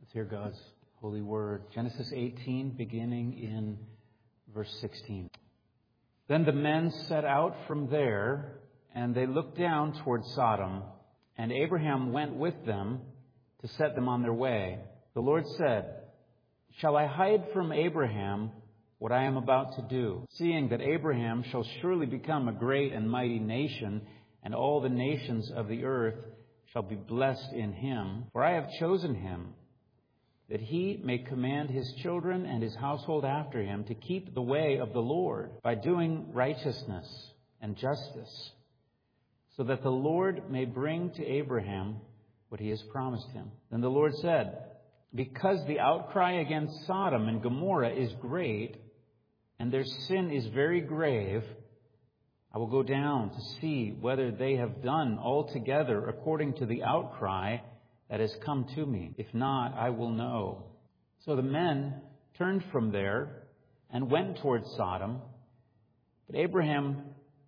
Let's hear God's holy word. Genesis 18, beginning in verse 16. Then the men set out from there, and they looked down toward Sodom, and Abraham went with them to set them on their way. The Lord said, "Shall I hide from Abraham what I am about to do, seeing that Abraham shall surely become a great and mighty nation, and all the nations of the earth shall be blessed in him? For I have chosen him, that he may command his children and his household after him to keep the way of the Lord by doing righteousness and justice, so that the Lord may bring to Abraham what he has promised him." Then the Lord said, "Because the outcry against Sodom and Gomorrah is great, and their sin is very grave, I will go down to see whether they have done altogether according to the outcry that has come to me. If not, I will know." So the men turned from there and went toward Sodom, but Abraham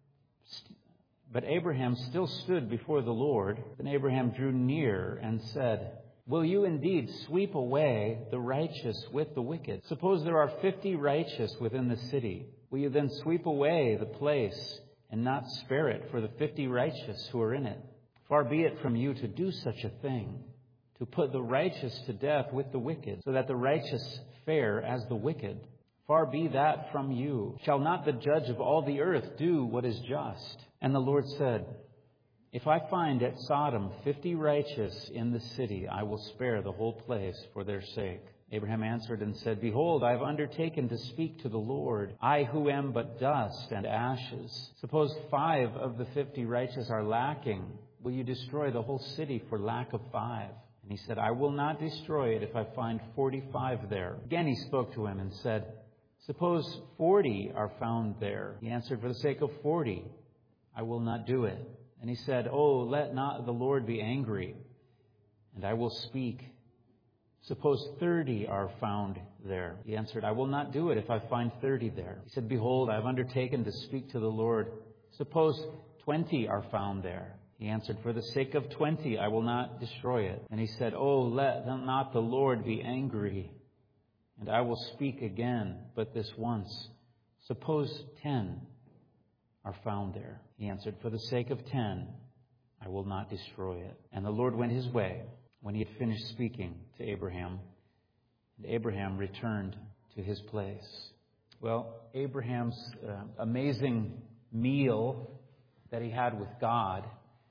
still stood before the Lord. Then Abraham drew near and said, "Will you indeed sweep away the righteous with the wicked? Suppose there are 50 righteous within the city. Will you then sweep away the place and not spare it for the 50 righteous who are in it? Far be it from you to do such a thing, to put the righteous to death with the wicked, so that the righteous fare as the wicked. Far be that from you. Shall not the judge of all the earth do what is just?" And the Lord said, "If I find at Sodom 50 righteous in the city, I will spare the whole place for their sake." Abraham answered and said, "Behold, I have undertaken to speak to the Lord, I who am but dust and ashes. Suppose 5 of the 50 righteous are lacking. Will you destroy the whole city for lack of 5? And he said, "I will not destroy it if I find 45 there." Again he spoke to him and said, "Suppose 40 are found there." He answered, "For the sake of 40, I will not do it." And he said, "Oh, let not the Lord be angry, and I will speak. Suppose 30 are found there." He answered, "I will not do it if I find 30 there." He said, "Behold, I have undertaken to speak to the Lord. Suppose 20 are found there." He answered, "For the sake of 20, I will not destroy it." And he said, "Oh, let not the Lord be angry, and I will speak again, but this once. Suppose 10 are found there." He answered, "For the sake of 10, I will not destroy it." And the Lord went his way when he had finished speaking to Abraham, and Abraham returned to his place. Well, Abraham's amazing meal that he had with God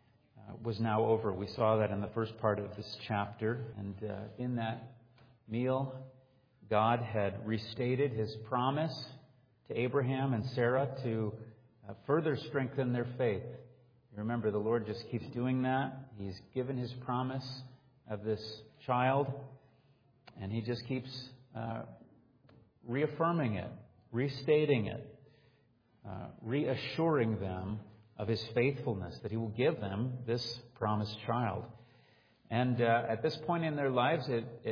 was now over. We saw that in the first part of this chapter. And in that meal, God had restated his promise to Abraham and Sarah to further strengthen their faith. You remember, the Lord just keeps doing that. He's given his promise of this child, and he just keeps reaffirming it, restating it, reassuring them of his faithfulness, that he will give them this promised child. And at this point in their lives,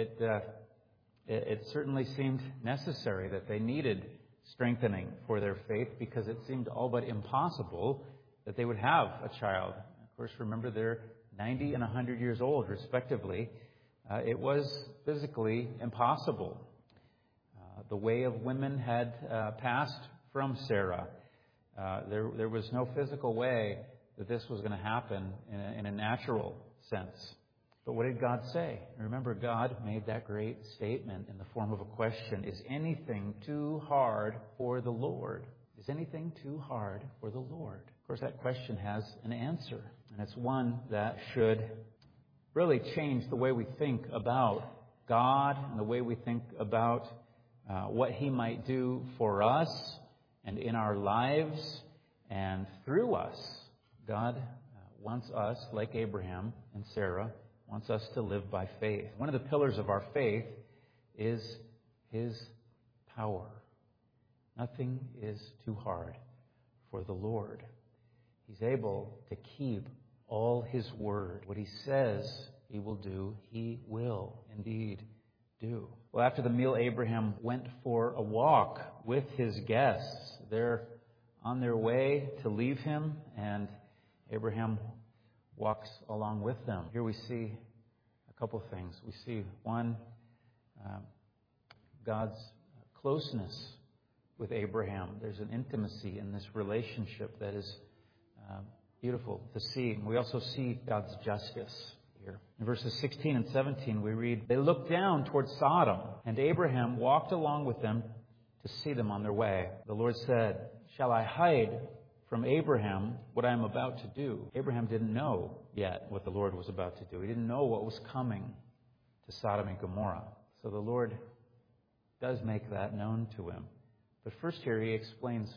it certainly seemed necessary that they needed strengthening for their faith, because it seemed all but impossible that they would have a child. Of course, remember, they're 90 and 100 years old, respectively. It was physically impossible. The way of women had passed from Sarah. There was no physical way that this was going to happen in a natural sense. But what did God say? Remember, God made that great statement in the form of a question: "Is anything too hard for the Lord?" Is anything too hard for the Lord? Of course, that question has an answer, and it's one that should really change the way we think about God and the way we think about what he might do for us and in our lives and through us. God wants us, like Abraham and Sarah, wants us to live by faith. One of the pillars of our faith is his power. Nothing is too hard for the Lord. He's able to keep all his word. What he says he will do, he will indeed do. Well, after the meal, Abraham went for a walk with his guests. They're on their way to leave him, and Abraham walks along with them. Here we see a couple things. We see, one, God's closeness with Abraham. There's an intimacy in this relationship that is beautiful to see. And we also see God's justice here. In verses 16 and 17, we read, "They looked down toward Sodom, and Abraham walked along with them to see them on their way. The Lord said, 'Shall I hide from Abraham what I am about to do?'" Abraham didn't know yet what the Lord was about to do. He didn't know what was coming to Sodom and Gomorrah. So the Lord does make that known to him. But first here he explains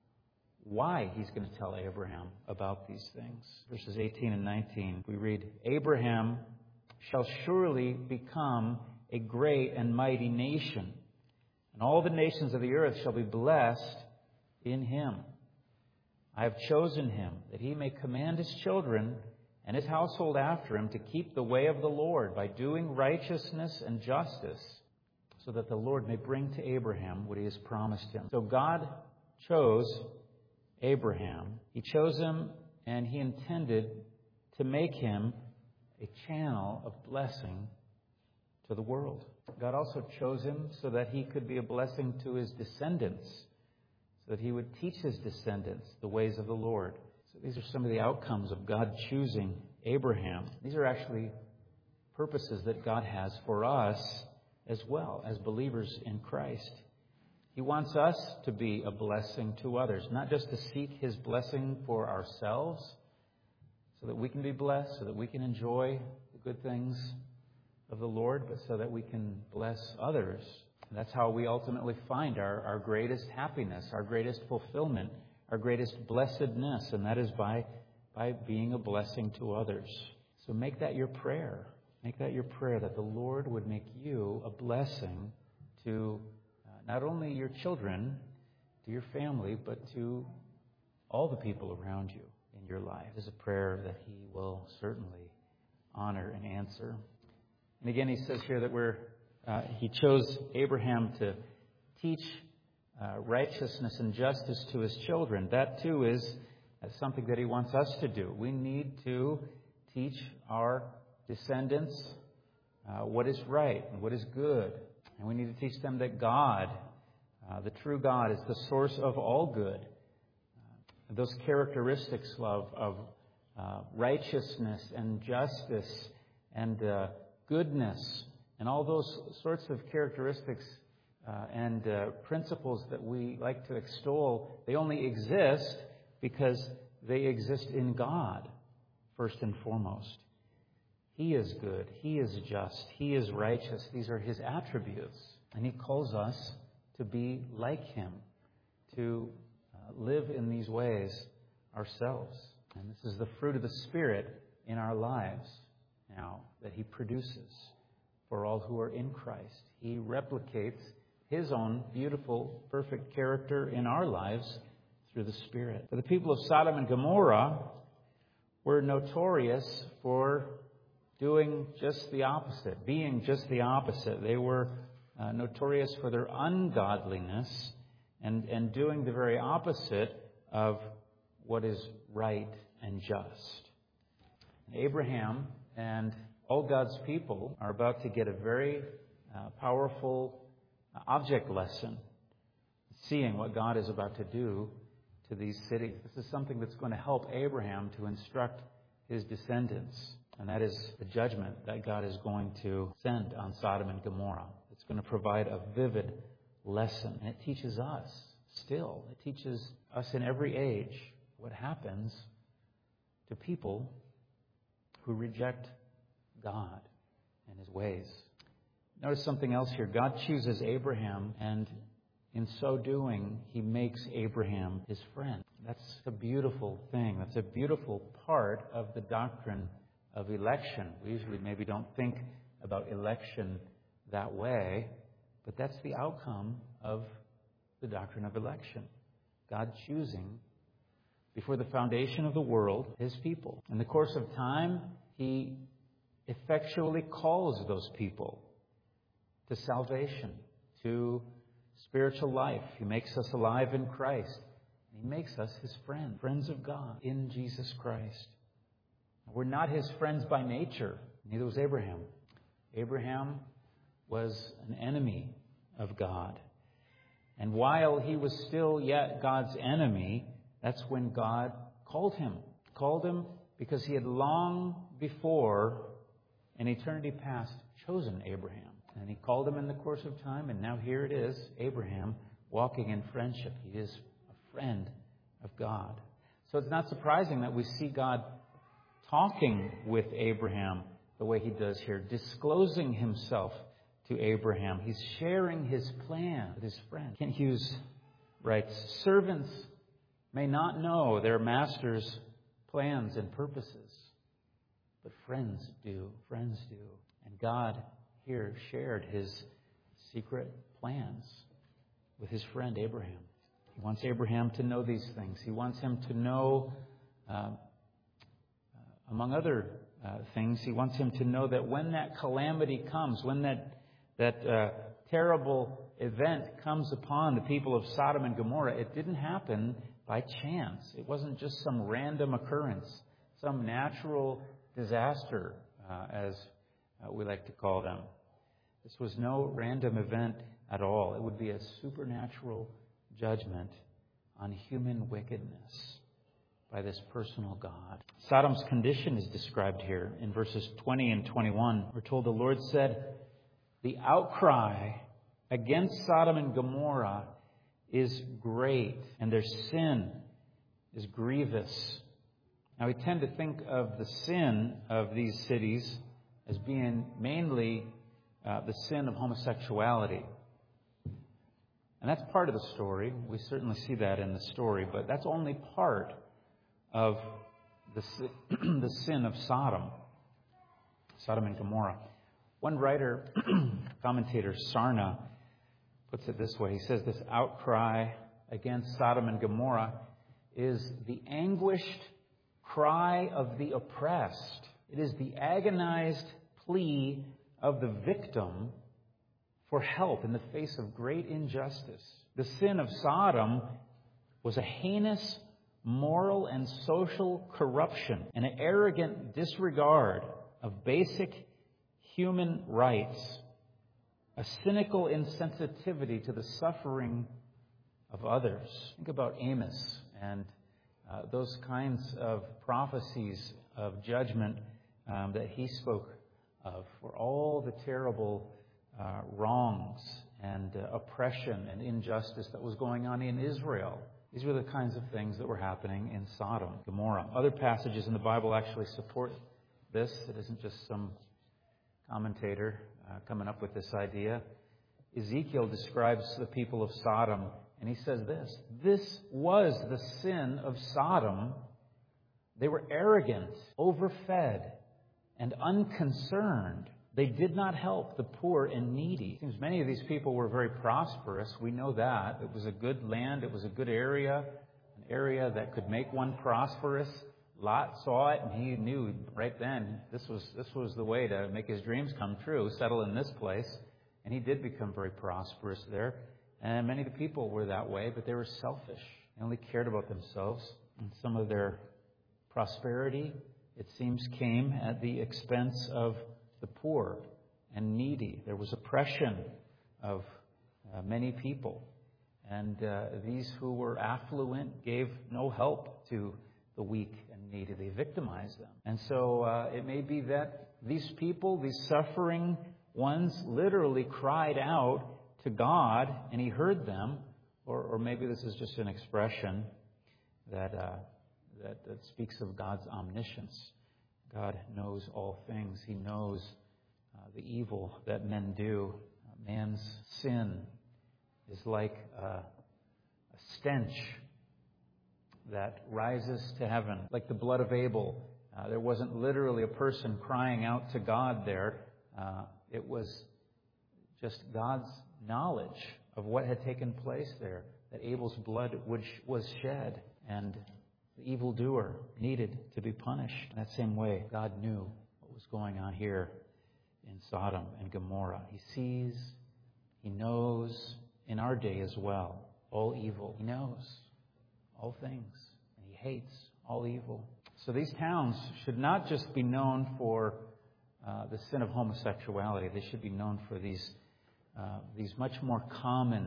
why he's going to tell Abraham about these things. Verses 18 and 19, we read, "Abraham shall surely become a great and mighty nation, and all the nations of the earth shall be blessed in him. I have chosen him that he may command his children and his household after him to keep the way of the Lord by doing righteousness and justice, so that the Lord may bring to Abraham what he has promised him." So God chose Abraham. He chose him, and he intended to make him a channel of blessing to the world. God also chose him so that he could be a blessing to his descendants, so that he would teach his descendants the ways of the Lord. So these are some of the outcomes of God choosing Abraham. These are actually purposes that God has for us as well as believers in Christ. He wants us to be a blessing to others, not just to seek his blessing for ourselves so that we can be blessed, so that we can enjoy the good things of the Lord, but so that we can bless others. And that's how we ultimately find our greatest happiness, our greatest fulfillment, our greatest blessedness, and that is by being a blessing to others. So make that your prayer. Make that your prayer, that the Lord would make you a blessing to not only your children, to your family, but to all the people around you in your life. It is a prayer that he will certainly honor and answer. And again, he says here that he chose Abraham to teach righteousness and justice to his children. That too is something that he wants us to do. We need to teach our descendants what is right and what is good. And we need to teach them that God, the true God, is the source of all good. Those characteristics of righteousness and justice and goodness and all those sorts of characteristics and principles that we like to extol, they only exist because they exist in God, first and foremost. He is good. He is just. He is righteous. These are his attributes. And he calls us to be like him, to live in these ways ourselves. And this is the fruit of the Spirit in our lives now that he produces for all who are in Christ. He replicates his own beautiful, perfect character in our lives through the Spirit. The people of Sodom and Gomorrah were notorious for doing just the opposite, being just the opposite. They were notorious for their ungodliness and doing the very opposite of what is right and just. Abraham and all God's people are about to get a very powerful object lesson, seeing what God is about to do to these cities. This is something that's going to help Abraham to instruct his descendants. And that is the judgment that God is going to send on Sodom and Gomorrah. It's going to provide a vivid lesson. And it teaches us still. It teaches us in every age what happens to people who reject God and his ways. Notice something else here. God chooses Abraham, and in so doing, he makes Abraham his friend. That's a beautiful thing. That's a beautiful part of the doctrine of election. We usually maybe don't think about election that way, but that's the outcome of the doctrine of election. God choosing, before the foundation of the world, his people. In the course of time, he effectually calls those people to salvation, to spiritual life. He makes us alive in Christ. He makes us his friends of God in Jesus Christ. We're not his friends by nature. Neither was Abraham. Abraham was an enemy of God. And while he was still yet God's enemy, that's when God called him. Called him because he had long before, in eternity past, chosen Abraham. And he called him in the course of time, and now here it is, Abraham, walking in friendship. He is a friend of God. So it's not surprising that we see God talking with Abraham the way he does here, disclosing himself to Abraham. He's sharing his plan with his friend. Kent Hughes writes, servants may not know their master's plans and purposes, but friends do. Friends do. And God here shared his secret plans with his friend Abraham. He wants Abraham to know these things. He wants him to know, among other things, he wants him to know that when that calamity comes, when that terrible event comes upon the people of Sodom and Gomorrah, it didn't happen by chance. It wasn't just some random occurrence, some natural disaster, as we like to call them. This was no random event at all. It would be a supernatural judgment on human wickedness by this personal God. Sodom's condition is described here in verses 20 and 21. We're told the Lord said, the outcry against Sodom and Gomorrah is great, and their sin is grievous. Now, we tend to think of the sin of these cities as being mainly the sin of homosexuality. And that's part of the story. We certainly see that in the story, but that's only part of the sin of Sodom and Gomorrah. One writer, commentator, Sarna, puts it this way. He says this outcry against Sodom and Gomorrah is the anguished cry of the oppressed. It is the agonized plea of the victim for help in the face of great injustice. The sin of Sodom was a heinous moral and social corruption, an arrogant disregard of basic human rights, a cynical insensitivity to the suffering of others. Think about Amos and those kinds of prophecies of judgment that he spoke of for all the terrible wrongs and oppression and injustice that was going on in Israel. These were the kinds of things that were happening in Sodom and Gomorrah. Other passages in the Bible actually support this. It isn't just some commentator coming up with this idea. Ezekiel describes the people of Sodom, and he says this: this was the sin of Sodom. They were arrogant, overfed, and unconcerned. They did not help the poor and needy. It seems many of these people were very prosperous. We know that. It was a good land. It was a good area, an area that could make one prosperous. Lot saw it, and he knew right then this was the way to make his dreams come true, settle in this place. And he did become very prosperous there. And many of the people were that way, but they were selfish. They only cared about themselves. And some of their prosperity, it seems, came at the expense of the poor and needy. There was oppression of many people. And these who were affluent gave no help to the weak and needy. They victimized them. And so it may be that these people, these suffering ones, literally cried out to God, and He heard them. Or maybe this is just an expression that speaks of God's omniscience. God knows all things. He knows the evil that men do. Man's sin is like a stench that rises to heaven, like the blood of Abel. There wasn't literally a person crying out to God there. It was just God's knowledge of what had taken place there, that Abel's blood was shed, and the evildoer needed to be punished. In that same way, God knew what was going on here in Sodom and Gomorrah. He sees, He knows in our day as well all evil. He knows all things, and He hates all evil. So these towns should not just be known for the sin of homosexuality. They should be known for these these much more common,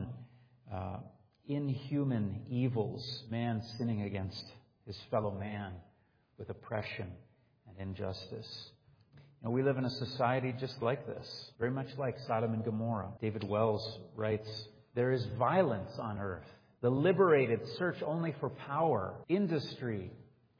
inhuman evils, man sinning against his fellow man with oppression and injustice. We live in a society just like this, very much like Sodom and Gomorrah. David Wells writes, "There is violence on earth. The liberated search only for power. Industry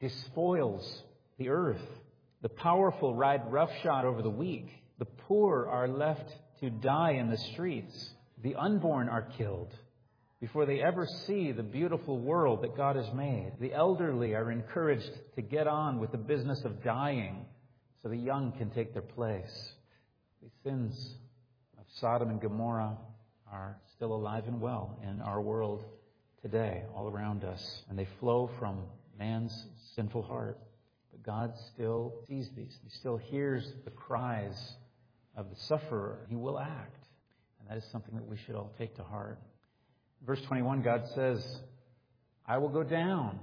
despoils the earth. The powerful ride roughshod over the weak. The poor are left to die in the streets. The unborn are killed before they ever see the beautiful world that God has made. The elderly are encouraged to get on with the business of dying so the young can take their place." The sins of Sodom and Gomorrah are still alive and well in our world today, all around us. And they flow from man's sinful heart. But God still sees these. He still hears the cries of the sufferer. He will act. And that is something that we should all take to heart. Verse 21, God says, "I will go down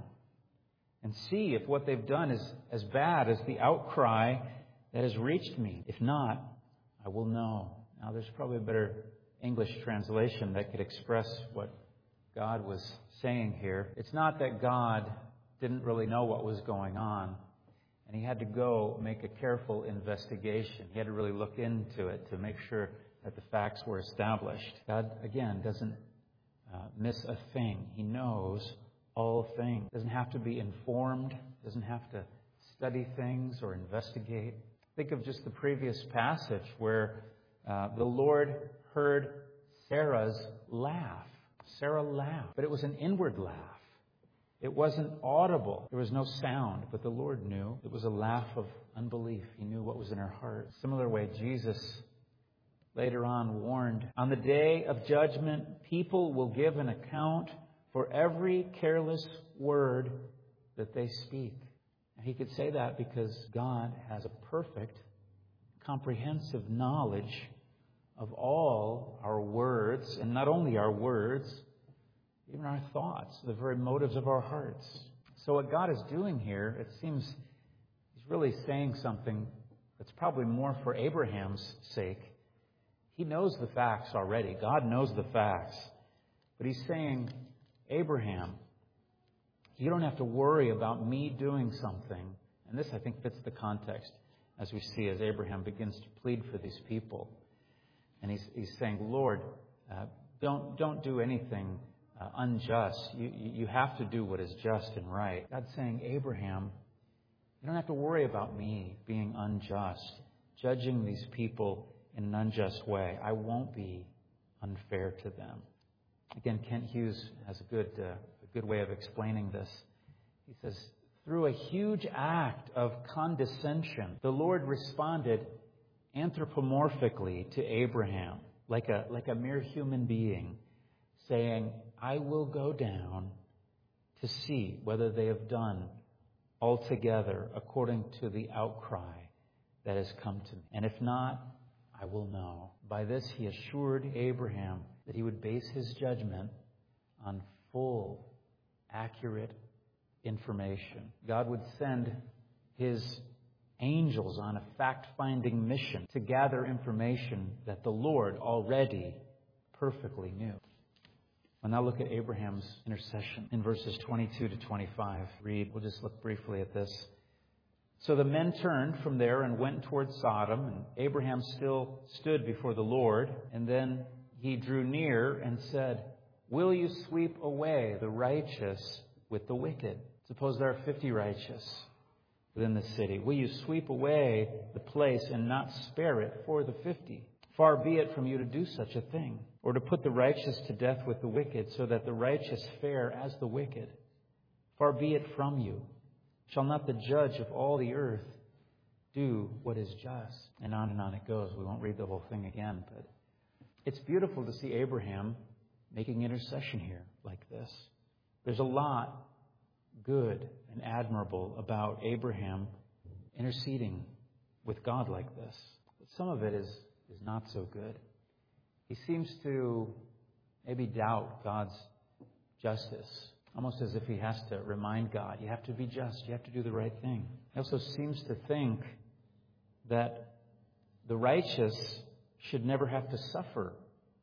and see if what they've done is as bad as the outcry that has reached me. If not, I will know." Now, there's probably a better English translation that could express what God was saying here. It's not that God didn't really know what was going on, and he had to go make a careful investigation. He had to really look into it to make sure that the facts were established. God, again, doesn't miss a thing. He knows all things. Doesn't have to be informed. Doesn't have to study things or investigate. Think of just the previous passage where the Lord heard Sarah's laugh. Sarah laughed, but it was an inward laugh. It wasn't audible. There was no sound, but the Lord knew. It was a laugh of unbelief. He knew what was in her heart. Similar way, Jesus later on warned, "On the day of judgment, people will give an account for every careless word that they speak." And he could say that because God has a perfect, comprehensive knowledge of all our words, and not only our words, even our thoughts, the very motives of our hearts. So what God is doing here, it seems he's really saying something that's probably more for Abraham's sake. He knows the facts already. God knows the facts. But he's saying, "Abraham, you don't have to worry about me doing something." And this, I think, fits the context as we see as Abraham begins to plead for these people. And he's saying, "Lord, don't do anything unjust. You have to do what is just and right." God's saying, "Abraham, you don't have to worry about me being unjust, judging these people in an unjust way. I won't be unfair to them." Again, Kent Hughes has a good way of explaining this. He says, "Through a huge act of condescension, the Lord responded anthropomorphically to Abraham, like a mere human being, saying, 'I will go down to see whether they have done altogether according to the outcry that has come to me. And if not, I will know.' By this he assured Abraham that he would base his judgment on full, accurate information. God would send his angels on a fact-finding mission to gather information that the Lord already perfectly knew. We'll now look at Abraham's intercession in verses 22 to 25. We'll just look briefly at this. "So the men turned from there and went toward Sodom, and Abraham still stood before the Lord. And then he drew near and said, 'Will you sweep away the righteous with the wicked?' Suppose there are 50 righteous within the city. Will you sweep away the place and not spare it for the 50? Far be it from you to do such a thing, or to put the righteous to death with the wicked, so that the righteous fare as the wicked. Far be it from you. Shall not the judge of all the earth do what is just?" And on it goes. We won't read the whole thing again, but it's beautiful to see Abraham making intercession here like this. There's a lot good and admirable about Abraham interceding with God like this. But some of it is not so good. He seems to maybe doubt God's justice, almost as if he has to remind God, you have to be just, you have to do the right thing. He also seems to think that the righteous should never have to suffer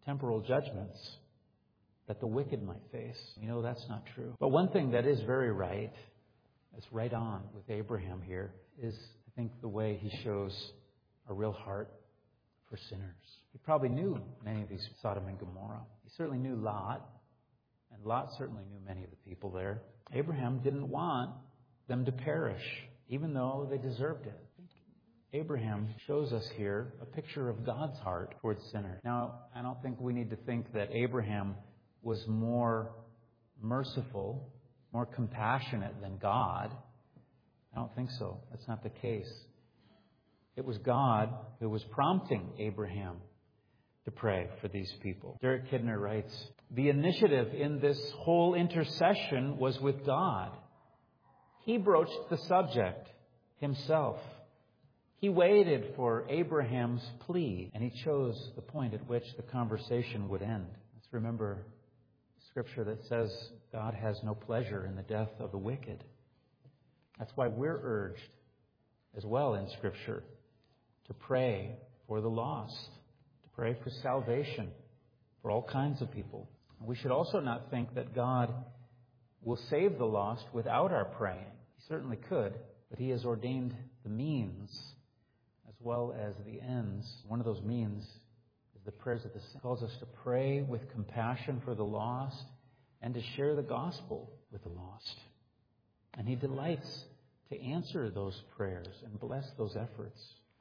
temporal judgments that the wicked might face. We know that's not true. But one thing that is very right, that's right on with Abraham here, is I think the way he shows a real heart for sinners. He probably knew many of these, Sodom and Gomorrah. He certainly knew Lot, and Lot certainly knew many of the people there. Abraham didn't want them to perish, even though they deserved it. Abraham shows us here a picture of God's heart towards sinners. Now, I don't think we need to think that Abraham was more merciful, more compassionate than God. I don't think so. That's not the case. It was God who was prompting Abraham to pray for these people. Derek Kidner writes, the initiative in this whole intercession was with God. He broached the subject himself. He waited for Abraham's plea, and he chose the point at which the conversation would end. Let's remember Scripture that says God has no pleasure in the death of the wicked. That's why we're urged as well in Scripture to pray for the lost, to pray for salvation for all kinds of people. We should also not think that God will save the lost without our praying. He certainly could, but He has ordained the means as well as the ends. One of those means is the prayers of the saints. He calls us to pray with compassion for the lost and to share the gospel with the lost. And He delights to answer those prayers and bless those efforts.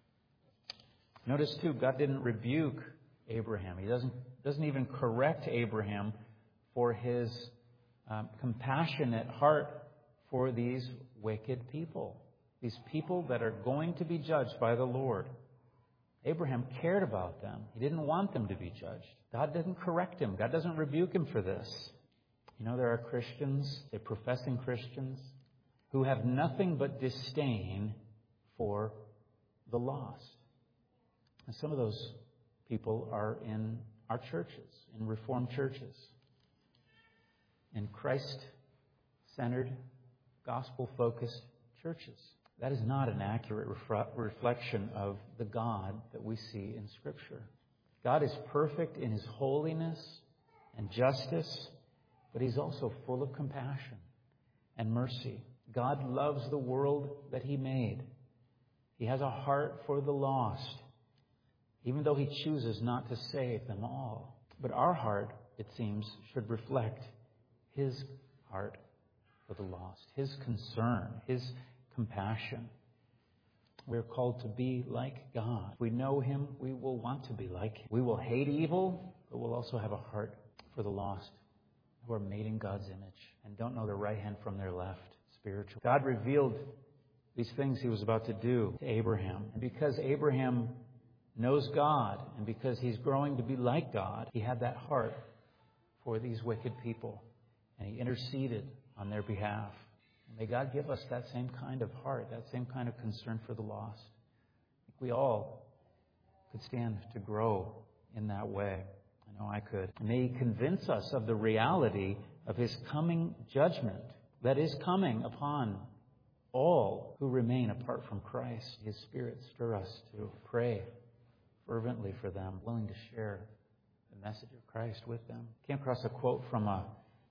Notice, too, God didn't rebuke Abraham. He doesn't even correct Abraham for his compassionate heart for these wicked people, these people that are going to be judged by the Lord. Abraham cared about them. He didn't want them to be judged. God didn't correct him. God doesn't rebuke him for this. You know, there are Christians, they're professing Christians, who have nothing but disdain for the lost. And some of those people are in our churches, in Reformed churches, in Christ-centered, gospel-focused churches. That is not an accurate reflection of the God that we see in Scripture. God is perfect in His holiness and justice, but He's also full of compassion and mercy. God loves the world that He made. He has a heart for the lost, even though He chooses not to save them all. But our heart, it seems, should reflect His heart for the lost, His concern, His compassion. We're called to be like God. If we know Him, we will want to be like Him. We will hate evil, but we'll also have a heart for the lost who are made in God's image and don't know their right hand from their left spiritually. God revealed these things He was about to do to Abraham. And because Abraham knows God, and because he's growing to be like God, he had that heart for these wicked people, and he interceded on their behalf. And may God give us that same kind of heart, that same kind of concern for the lost. I think we all could stand to grow in that way. I know I could. May He convince us of the reality of His coming judgment that is coming upon all who remain apart from Christ. His Spirit stir us to pray fervently for them, willing to share the message of Christ with them. I came across a quote from a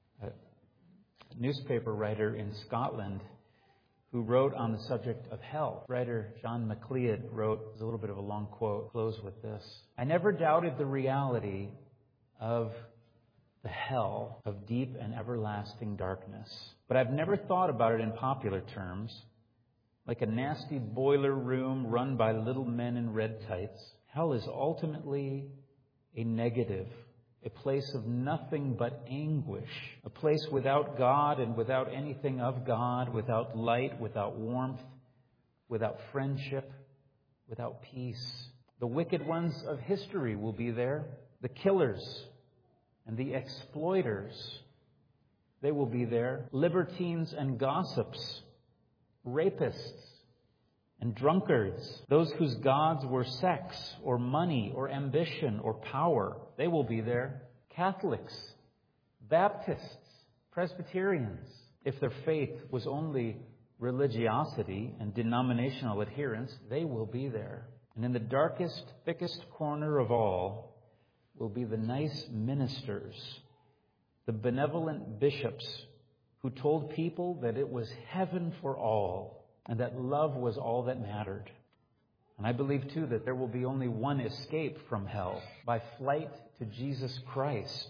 newspaper writer in Scotland who wrote on the subject of hell. Writer John MacLeod wrote, it was a little bit of a long quote, close with this. I never doubted the reality of the hell of deep and everlasting darkness, but I've never thought about it in popular terms, like a nasty boiler room run by little men in red tights. Hell is ultimately a negative, a place of nothing but anguish, a place without God and without anything of God, without light, without warmth, without friendship, without peace. The wicked ones of history will be there, the killers and the exploiters. They will be there, libertines and gossips, rapists and drunkards, those whose gods were sex or money or ambition or power. They will be there. Catholics, Baptists, Presbyterians, if their faith was only religiosity and denominational adherence, they will be there. And in the darkest, thickest corner of all will be the nice ministers, the benevolent bishops who told people that it was heaven for all and that love was all that mattered. And I believe, too, that there will be only one escape from hell, by flight to Jesus Christ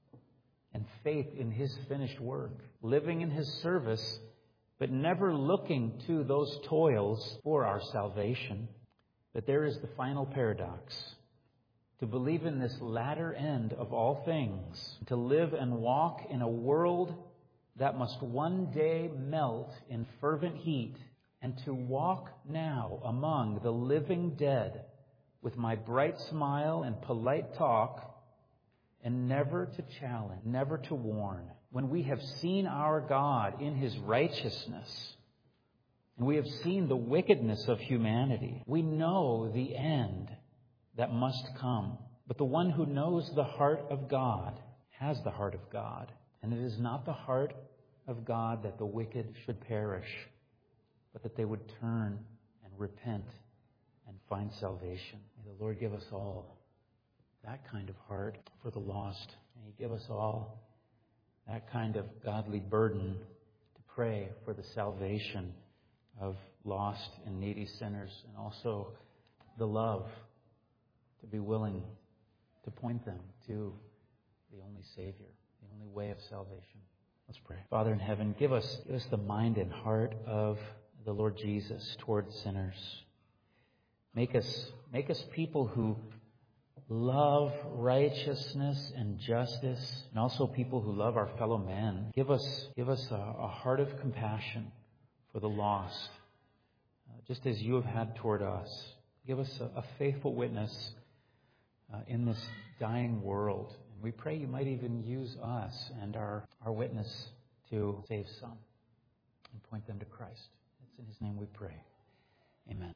and faith in His finished work, living in His service, but never looking to those toils for our salvation. But there is the final paradox: to believe in this latter end of all things, to live and walk in a world that must one day melt in fervent heat, and to walk now among the living dead with my bright smile and polite talk, and never to challenge, never to warn, when we have seen our God in His righteousness, and we have seen the wickedness of humanity. We know the end that must come. But the one who knows the heart of God has the heart of God. And it is not the heart of God that the wicked should perish, but that they would turn and repent and find salvation. May the Lord give us all that kind of heart for the lost. May He give us all that kind of godly burden to pray for the salvation of lost and needy sinners, and also the love to be willing to point them to the only Savior, the only way of salvation. Let's pray. Father in heaven, give us the mind and heart of the Lord Jesus toward sinners. Make us people who love righteousness and justice, and also people who love our fellow man. Give us a heart of compassion for the lost, just as you have had toward us. Give us a faithful witness in this dying world. And we pray you might even use us and our witness to save some and point them to Christ. It's in His name we pray. Amen.